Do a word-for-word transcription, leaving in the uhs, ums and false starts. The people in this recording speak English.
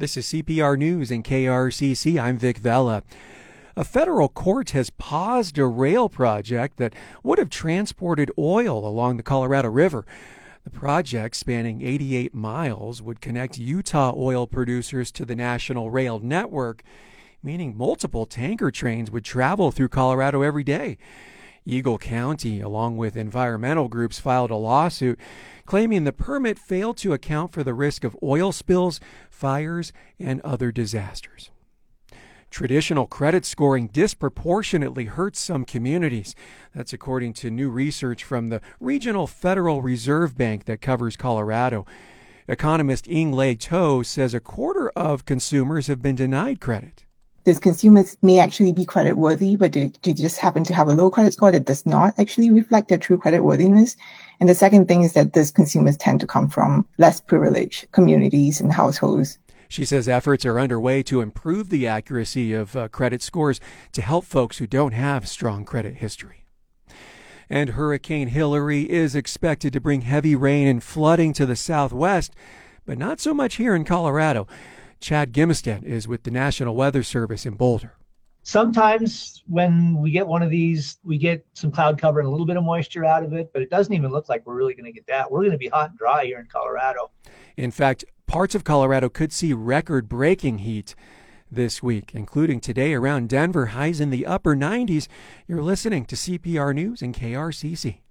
This is C P R News and K R C C. I'm Vic Vela. A federal court has paused a rail project that would have transported oil along the Colorado River. The project, spanning eighty-eight miles, would connect Utah oil producers to the national rail network, meaning multiple tanker trains would travel through Colorado every day. Eagle County, along with environmental groups, filed a lawsuit claiming the permit failed to account for the risk of oil spills, fires, and other disasters. Traditional credit scoring disproportionately hurts some communities. That's according to new research from the Regional Federal Reserve Bank that covers Colorado. Economist Ying-Lei To says a quarter of consumers have been denied credit. These consumers may actually be credit worthy, but they, they just happen to have a low credit score that does not actually reflect their true credit worthiness. And the second thing is that these consumers tend to come from less privileged communities and households. She says efforts are underway to improve the accuracy of uh, credit scores to help folks who don't have strong credit history. And Hurricane Hilary is expected to bring heavy rain and flooding to the southwest, but not so much here in Colorado. Chad Gimstead is with the National Weather Service in Boulder. Sometimes when we get one of these, we get some cloud cover and a little bit of moisture out of it, but it doesn't even look like we're really going to get that. We're going to be hot and dry here in Colorado. In fact, parts of Colorado could see record-breaking heat this week, including today around Denver, highs in the upper nineties. You're listening to C P R News and K R C C.